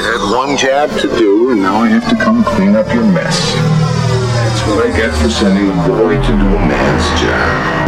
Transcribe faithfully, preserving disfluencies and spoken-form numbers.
had one job to do, and now I have to come clean up your mess. That's what I get for sending a boy to do a man's job.